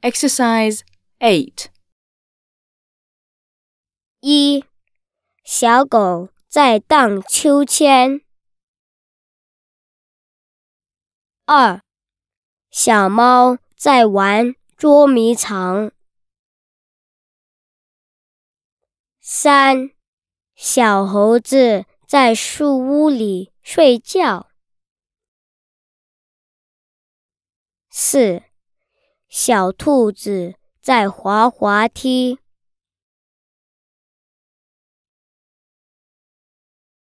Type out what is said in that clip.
Exercise 8. 1. 小狗在荡秋千。2. 小猫在玩捉迷藏。3. 小猴子在树屋里睡觉。4. 小兔子在滑滑梯。